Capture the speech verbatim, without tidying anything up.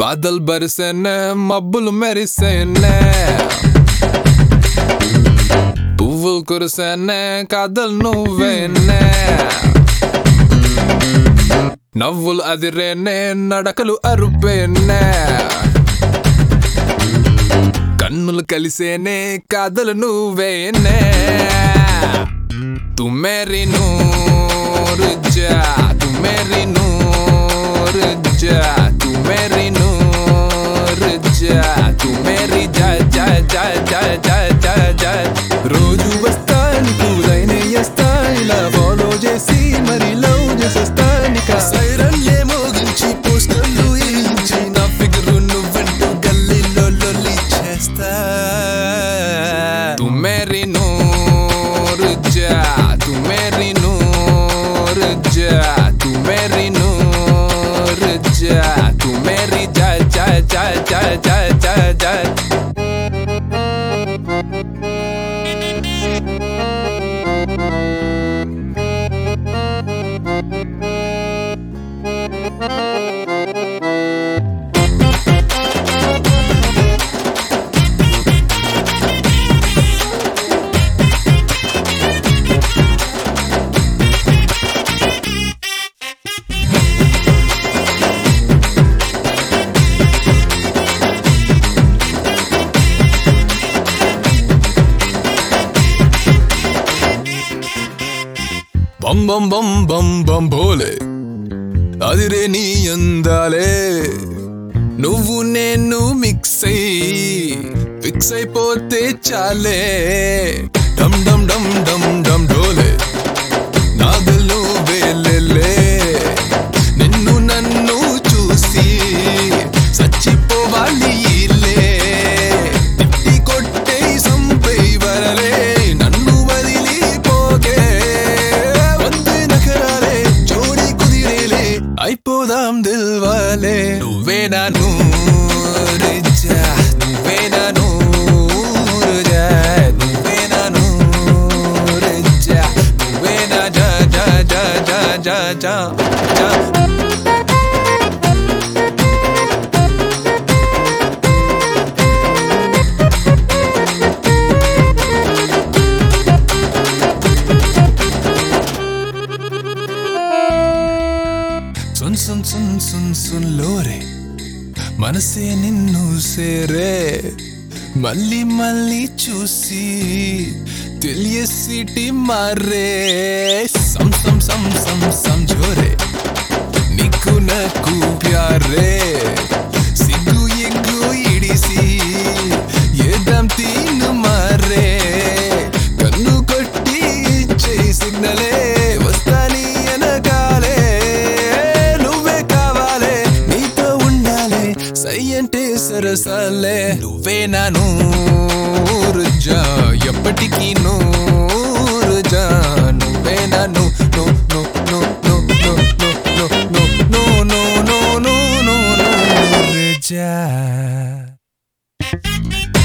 బాదల్ బరిసేనే మబ్బులు మెరిసేనే పువ్వులు కురిసేనే కాదల్ నువ్వేనే నవ్వులు అదిరేనే నడకలు అరుపేనే కన్నులు కలిసేనే కాదలు నువ్వేనే तू मेरी नूर जा तू मेरी नूर जा तू मेरी नूर जा तू मेरी जा जा जा जा जा जा जा రోజు వస్తానికి ఉదయనే చేస్తాయిలా ఫాలో చేసి మరి లవ్ చేసేస్తానిక సైరన్లే మోగించి పోస్టర్లు వేయించి నా ఫిగరు నువ్వంటూ గల్లీలో లొల్లి చేస్తా तू मेरी नूर जा तू मेरी नूर जा तू मेरी नूर जा तू मेरी जा जा जा जा जा जा जा బం బం బం బం బం బోలే అదిరే నీ అందాలే నువ్వు నేను మిక్స్ అయ్యి ఫిక్స్ అయిపోతే చాలే డమ్ డమ్ డమ్ డమ్ డమ్ డోలే నాదల్ నువ్వేలే నిన్ను నన్ను చూసి చచ్చిపోవాలి ఈలే తిట్టి కొట్టే సంపై వరలే నన్ను వదిలిపోగే అయిపోదాం దిల్వాలే నువ్వే నా నూర్ జా నువ్వే నా నూర్ జా నువ్వే నా నూర్ జా నువ్వే నా జా జా జా జా జా జా జా सुन सुन सुन सुन सुन लो रे మనసే నిన్ను సేరే మళ్ళీ మళ్ళీ చూసి తెలియసిటి మారే సం సం సం సం సంజోరే నీకు నాకు ప్యారే సిగ్గు ఎగ్గు ఇడిసి ఏదం తీను మారే కన్ను కొట్టి ఇచ్చే సిగ్నలే వస్తాని అనగాలే సయ్యంటే సరసాలే నువ్వే నా నూరు జా ఎప్పటికీ నూరు జా నువ్వే నా నూ నూ నూ నూ నూ నూ నూ నూ నూ నూ నూ నూ నూ నూ నూరు జా